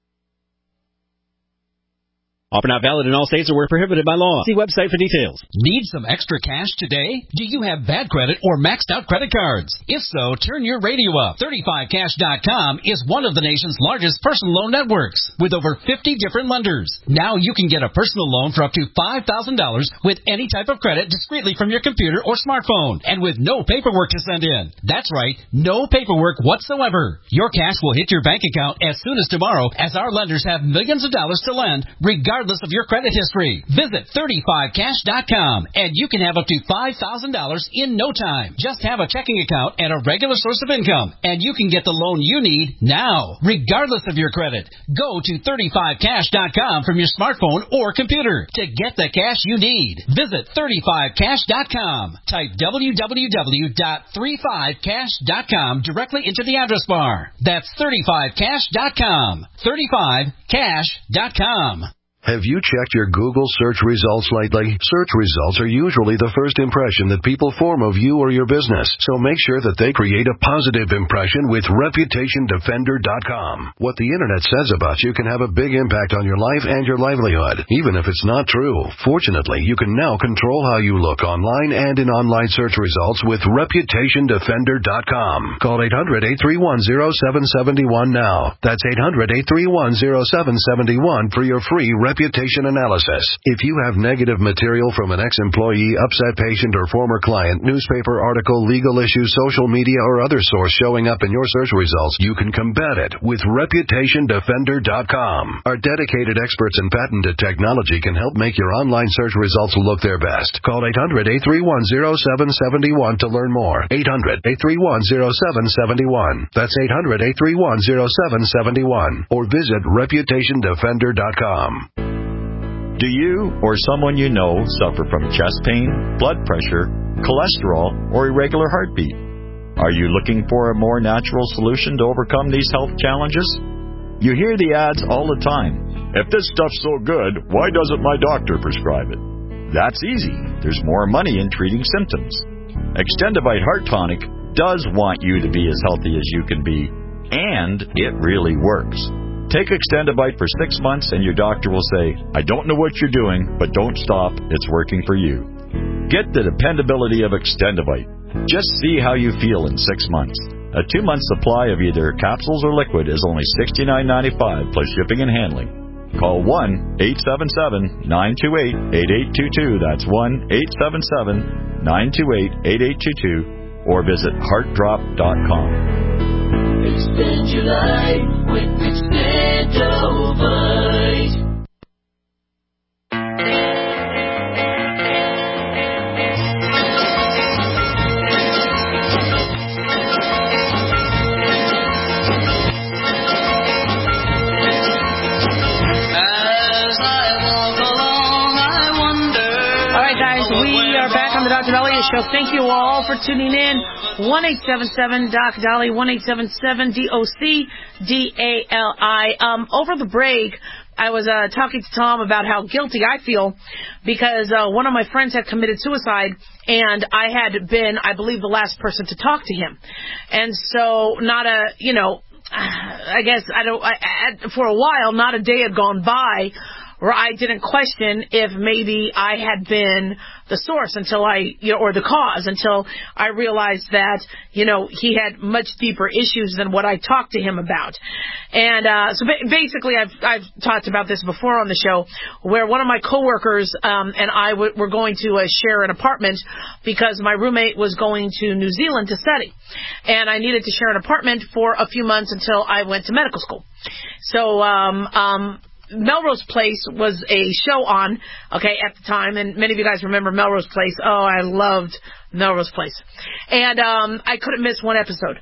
Offer not valid in all states or where prohibited by law. See website for details. Need some extra cash today? Do you have bad credit or maxed out credit cards? If so, turn your radio up. thirty-five cash dot com is one of the nation's largest personal loan networks with over fifty different lenders. Now you can get a personal loan for up to five thousand dollars with any type of credit discreetly from your computer or smartphone and with no paperwork to send in. That's right, no paperwork whatsoever. Your cash will hit your bank account as soon as tomorrow as our lenders have millions of dollars to lend regardless regardless of your credit history. Visit thirty-five cash dot com and you can have up to five thousand dollars in no time. Just have a checking account and a regular source of income, and you can get the loan you need now, regardless of your credit. Go to thirty-five cash dot com from your smartphone or computer to get the cash you need. Visit thirty-five cash dot com. Type w w w dot thirty-five cash dot com directly into the address bar. That's thirty-five cash dot com. thirty-five cash dot com. Have you checked your Google search results lately? Search results are usually the first impression that people form of you or your business, so make sure that they create a positive impression with reputation defender dot com. What the internet says about you can have a big impact on your life and your livelihood, even if it's not true. Fortunately, you can now control how you look online and in online search results with reputation defender dot com. Call eight hundred, eight three one, zero seven seven one now. That's eight hundred, eight three one, zero seven seven one for your free reputation analysis. If you have negative material from an ex-employee, upset patient, or former client, newspaper article, legal issue, social media, or other source showing up in your search results, you can combat it with reputation defender dot com. Our dedicated experts in patented technology can help make your online search results look their best. Call eight hundred, eight three one, zero seven seven one to learn more. eight hundred, eight three one, zero seven seven one. That's eight hundred, eight three one, zero seven seven one. Or visit reputation defender dot com. Do you or someone you know suffer from chest pain, blood pressure, cholesterol, or irregular heartbeat? Are you looking for a more natural solution to overcome these health challenges? You hear the ads all the time. If this stuff's so good, why doesn't my doctor prescribe it? That's easy. There's more money in treating symptoms. Extendivite Heart Tonic does want you to be as healthy as you can be, and it really works. Take Extendivite for six months and your doctor will say, I don't know what you're doing, but don't stop. It's working for you. Get the dependability of Extendivite. Just see how you feel in six months. A two-month supply of either capsules or liquid is only sixty-nine ninety-five plus shipping and handling. Call one eight seven seven, nine two eight, eight eight two two. That's one eight seven seven, nine two eight, eight eight two two. Or visit heart drop dot com. Extend your life with Extendovite. Doctor Dahlia Show. Thank you all for tuning in. one eight seven seven Doc Dali, one eight seven seven D O C D A L I. Um, over the break, I was uh, talking to Tom about how guilty I feel because uh, one of my friends had committed suicide, and I had been, I believe, the last person to talk to him. And so not a, you know, I guess I don't, I, I, for a while, not a day had gone by where I didn't question if maybe I had been the source until I, you know, or the cause until I realized that, you know, he had much deeper issues than what I talked to him about. And, uh, so ba- basically I've, I've talked about this before on the show where one of my coworkers, um, and I w- were going to uh, share an apartment because my roommate was going to New Zealand to study. And I needed to share an apartment for a few months until I went to medical school. So, um, um, Melrose Place was a show on, okay, at the time, and many of you guys remember Melrose Place. Oh, I loved Melrose Place. And um, I couldn't miss one episode.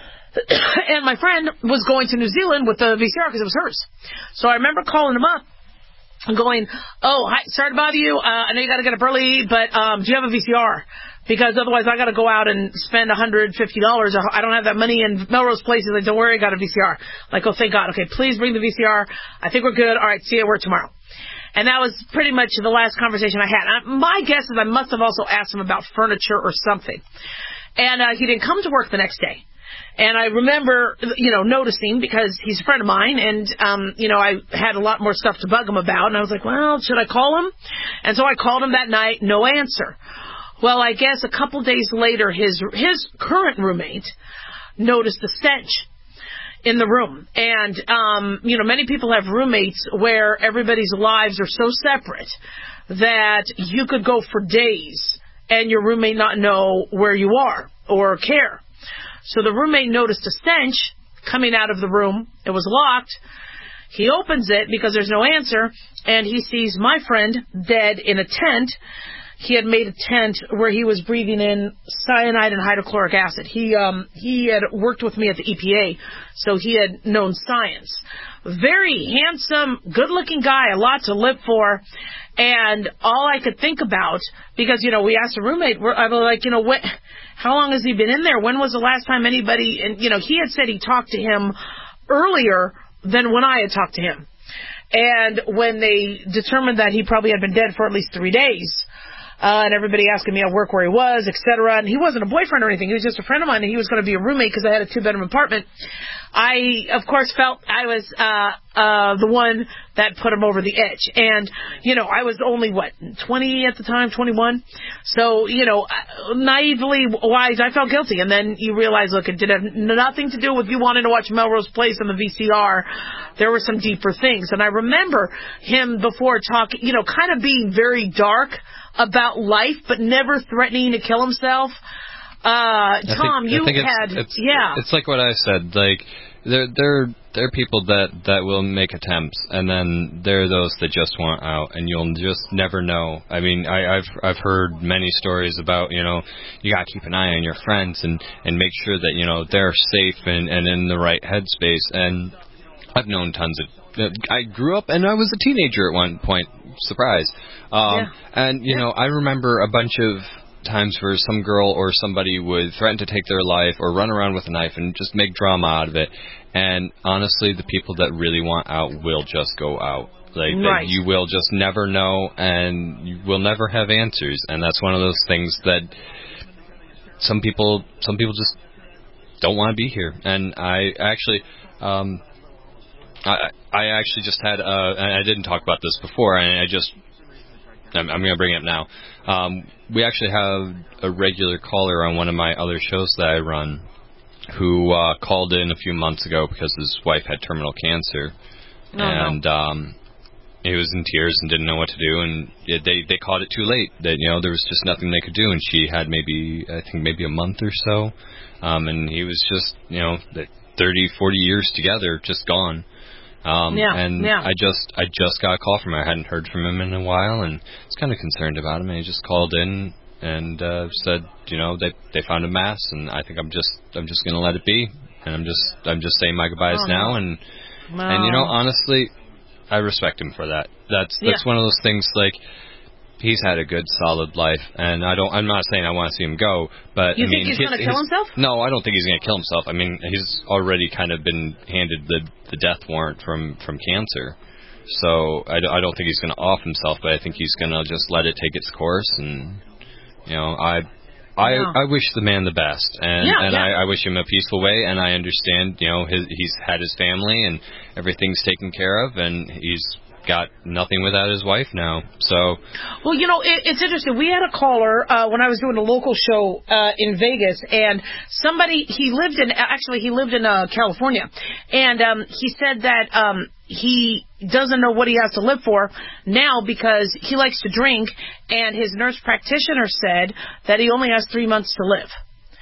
And my friend was going to New Zealand with the V C R because it was hers. So I remember calling him up and going, oh, hi, sorry to bother you. Uh, I know you got to get up early, but um, do you have a V C R? Because otherwise I got to go out and spend one hundred fifty dollars. I don't have that money in Melrose Place. He's like, don't worry, I got a V C R. Like, oh, thank God. Okay, please bring the V C R. I think we're good. All right, see you at work tomorrow. And that was pretty much the last conversation I had. I, my guess is I must have also asked him about furniture or something. And uh, he didn't come to work the next day. And I remember, you know, noticing because he's a friend of mine and, um, you know, I had a lot more stuff to bug him about. And I was like, well, should I call him? And so I called him that night, no answer. Well, I guess a couple days later, his his current roommate noticed a stench in the room. And, um, you know, many people have roommates where everybody's lives are so separate that you could go for days and your roommate not know where you are or care. So the roommate noticed a stench coming out of the room. It was locked. He opens it because there's no answer, and he sees my friend dead in a tent. He had made a tent where he was breathing in cyanide and hydrochloric acid. He um he had worked with me at the E P A, so he had known science. Very handsome, good-looking guy, a lot to live for. And all I could think about, because, you know, we asked a roommate, I was like, you know, what, how long has he been in there? When was the last time anybody, and, you know, he had said he talked to him earlier than when I had talked to him. And when they determined that he probably had been dead for at least three days, Uh, and everybody asking me at work where he was, et cetera. And he wasn't a boyfriend or anything. He was just a friend of mine, and he was going to be a roommate because I had a two-bedroom apartment. I, of course, felt I was uh uh the one that put him over the edge. And, you know, I was only, what, twenty at the time, twenty-one? So, you know, naively wise, I felt guilty. And then you realize, look, it did have nothing to do with you wanting to watch Melrose Place on the V C R. There were some deeper things. And I remember him before talking, you know, kind of being very dark about life, but never threatening to kill himself. Uh, Tom, think, you it's, had, it's, yeah. It's like what I said. Like, there, there, there are people that that will make attempts, and then there are those that just want out, and you'll just never know. I mean, I, I've I've heard many stories about, you know, you gotta keep an eye on your friends and and make sure that, you know, they're safe and and in the right headspace. And I've known tons of. I grew up and I was a teenager at one point. Surprise. Um, yeah. And, you yeah. know, I remember a bunch of times where some girl or somebody would threaten to take their life or run around with a knife and just make drama out of it. And honestly, the people that really want out will just go out. Like, right. You will just never know, and you will never have answers. And that's one of those things that some people, some people just don't want to be here. And I actually... Um, I, I actually just had, uh, and I didn't talk about this before, and I just, I'm, I'm going to bring it up now. Um, we actually have a regular caller on one of my other shows that I run who uh, called in a few months ago because his wife had terminal cancer. Oh, and no. um, he was in tears and didn't know what to do, and it, they, they caught it too late. That, you know, there was just nothing they could do, and she had maybe, I think maybe a month or so. Um, and he was just, you know, thirty, forty years together, just gone. Um, yeah, and yeah. I just I just got a call from him. I hadn't heard from him in a while, and I was kind of concerned about him. And he just called in and uh, said, you know, they they found a mass, and I think I'm just I'm just gonna let it be, and I'm just I'm just saying my goodbyes oh, now. No. And no. and you know, honestly, I respect him for that. That's that's yeah. one of those things. Like, he's had a good, solid life, and I don't. I'm not saying I want to see him go, but you I think mean, he's going to kill himself? No, I don't think he's going to kill himself. I mean, he's already kind of been handed the the death warrant from from cancer. So I, I don't think he's going to off himself, but I think he's going to just let it take its course. And, you know, I I, yeah. I wish the man the best. And, yeah, and yeah. I, I wish him a peaceful way. And I understand, you know, his, he's had his family and everything's taken care of. And he's got nothing without his wife now. So, well, you know, it, it's interesting. We had a caller uh, when I was doing a local show uh, in Vegas, and somebody he lived in actually he lived in uh, California, and um, he said that um, he doesn't know what he has to live for now because he likes to drink, and his nurse practitioner said that he only has three months to live.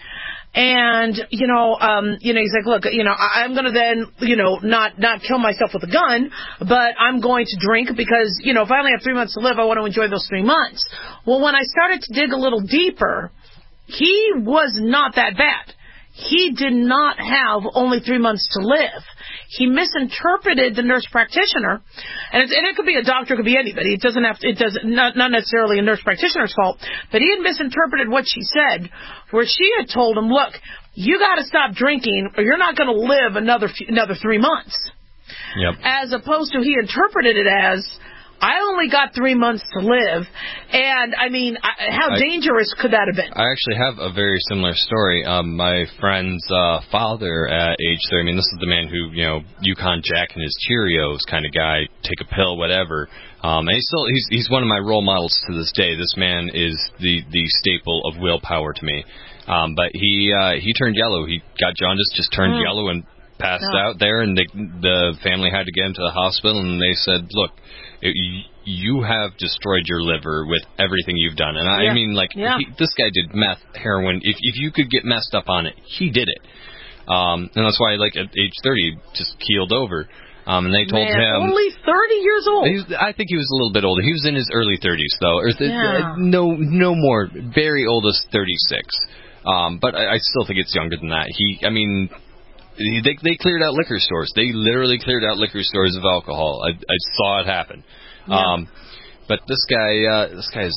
And, you know, um, you know, he's like, look, you know, I, I'm going to then, you know, not, not kill myself with a gun, but I'm going to drink because, you know, if I only have three months to live, I want to enjoy those three months. Well, when I started to dig a little deeper, he was not that bad. He did not have only three months to live. He misinterpreted the nurse practitioner, and, it's, and it could be a doctor, it could be anybody. It doesn't have to, it doesn't not, not necessarily a nurse practitioner's fault, but he had misinterpreted what she said, where she had told him, "Look, you got to stop drinking, or you're not going to live another another three months." Yep. As opposed to he interpreted it as, I only got three months to live, and, I mean, I, how I, dangerous could that have been? I actually have a very similar story. Um, my friend's uh, father at age thirty, I mean, this is the man who, you know, Yukon Jack and his Cheerios kind of guy, take a pill, whatever. Um, and he's still, he's, he's one of my role models to this day. This man is the, the staple of willpower to me. Um, but he, uh, he turned yellow. He got jaundice, just turned mm. yellow and passed oh. out there, and they, the family had to get him to the hospital, and they said, look, it, you have destroyed your liver with everything you've done. And I, yeah. I mean, like, yeah. he, this guy did meth, heroin. If if you could get messed up on it, he did it. Um, and that's why, like, at age thirty, just keeled over. Um, and they told Man, him... only thirty years old. He was, I think he was a little bit older. He was in his early thirties, though. Or th- yeah. No no more. Very oldest, thirty-six. Um, but I, I still think it's younger than that. He, I mean... They they cleared out liquor stores. They literally cleared out liquor stores of alcohol. I, I saw it happen. Yeah. Um, but this guy, uh, this guy's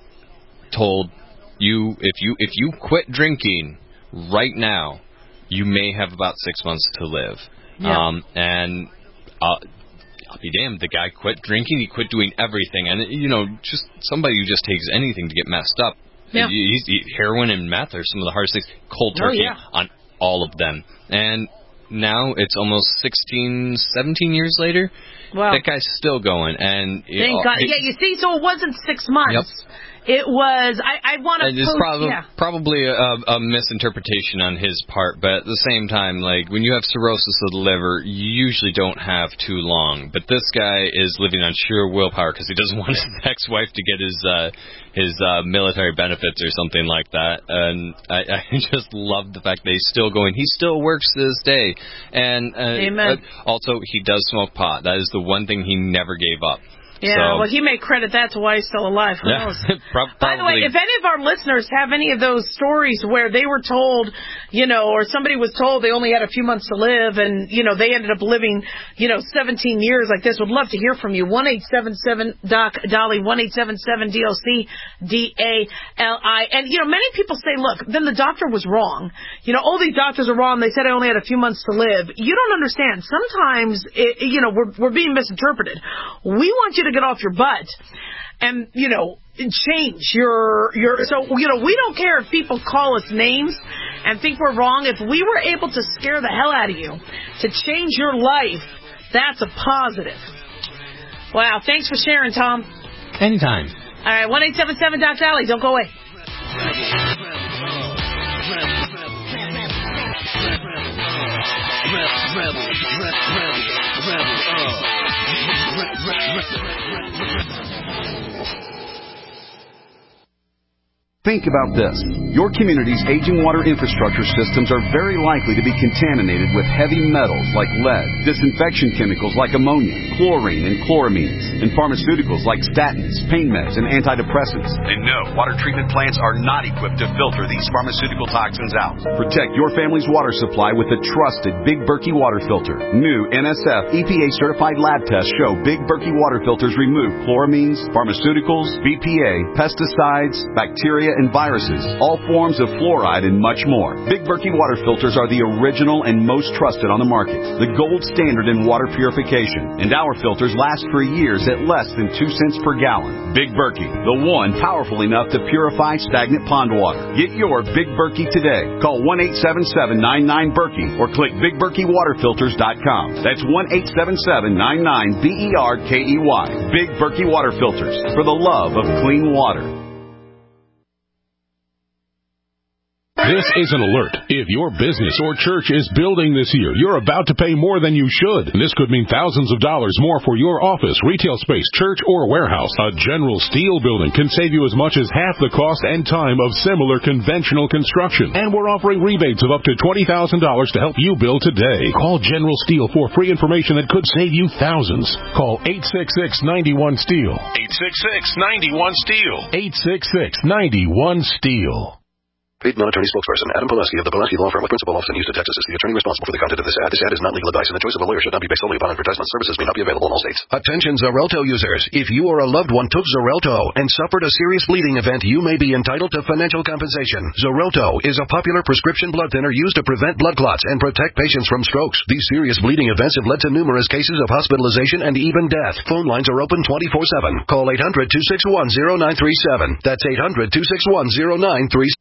told you if you if you quit drinking right now, you may have about six months to live. Yeah. Um, and uh, I'll be damned. The guy quit drinking. He quit doing everything. And you know, just somebody who just takes anything to get messed up. Yeah. He's, he, heroin and meth are some of the hardest things. Cold turkey oh, yeah. on all of them. And now it's almost sixteen, seventeen years later. Wow. That guy's still going. And Thank it, God. it, Yeah, you see, so it wasn't six months. Yep. It was, I, I want to It's post, prob- yeah. probably a, a misinterpretation on his part, but at the same time, like, when you have cirrhosis of the liver, you usually don't have too long. But this guy is living on sheer willpower because he doesn't want his ex-wife to get his uh, his uh, military benefits or something like that. And I, I just love the fact that he's still going. He still works to this day. And uh, Amen. Uh, also, he does smoke pot. That is the one thing he never gave up. Yeah, so, well, he may credit that to why he's still alive. Who yeah, knows? Pro- By the way, if any of our listeners have any of those stories where they were told, you know, or somebody was told they only had a few months to live and, you know, they ended up living, you know, seventeen years like this, would love to hear from you. one eight seven seven doc Dolly, one eight seven seven D O C D A L I. And, you know, many people say, look, then the doctor was wrong. You know, all these doctors are wrong. They said I only had a few months to live. You don't understand. Sometimes, it, you know, we're, we're being misinterpreted. We want you to get off your butt and, you know, change your, your, so, you know, we don't care if people call us names and think we're wrong. If we were able to scare the hell out of you to change your life, that's a positive. Wow. Thanks for sharing, Tom. Anytime. All right. one eight seven seven Doc Dolly. Don't go away. Think about this. Your community's aging water infrastructure systems are very likely to be contaminated with heavy metals like lead, disinfection chemicals like ammonia, chlorine and chloramines, and pharmaceuticals like statins, pain meds, and antidepressants. And no, water treatment plants are not equipped to filter these pharmaceutical toxins out. Protect your family's water supply with the trusted Big Berkey water filter. New N S F E P A-certified lab tests show Big Berkey water filters remove chloramines, pharmaceuticals, B P A, pesticides, bacteria, and viruses, all forms of fluoride, and much more. Big Berkey water filters are the original and most trusted on the market, the gold standard in water purification, and our filters last for years at less than two cents per gallon. Big Berkey, the one powerful enough to purify stagnant pond water. Get your Big Berkey today. Call one eight seven seven, nine nine, Berkey or click big berkey water filters dot com. That's one eight seven seven, nine nine, B E R K E Y. Big Berkey Water Filters, for the love of clean water. This is an alert. If your business or church is building this year, you're about to pay more than you should. And this could mean thousands of dollars more for your office, retail space, church, or warehouse. A General Steel building can save you as much as half the cost and time of similar conventional construction. And we're offering rebates of up to twenty thousand dollars to help you build today. Call General Steel for free information that could save you thousands. Call eight six six, nine one, STEEL. eight six six, nine one, STEEL. eight six six, nine one, STEEL. Paid non-attorney spokesperson Adam Pulaski of the Pulaski Law Firm with principal office in Houston, Texas, is the attorney responsible for the content of this ad. This ad is not legal advice, and the choice of a lawyer should not be based solely upon advertisement. Services may not be available in all states. Attention Xarelto users. If you or a loved one took Xarelto and suffered a serious bleeding event, you may be entitled to financial compensation. Xarelto is a popular prescription blood thinner used to prevent blood clots and protect patients from strokes. These serious bleeding events have led to numerous cases of hospitalization and even death. Phone lines are open twenty-four seven. Call eight hundred, two six one, zero nine three seven. That's eight hundred, two six one, zero nine three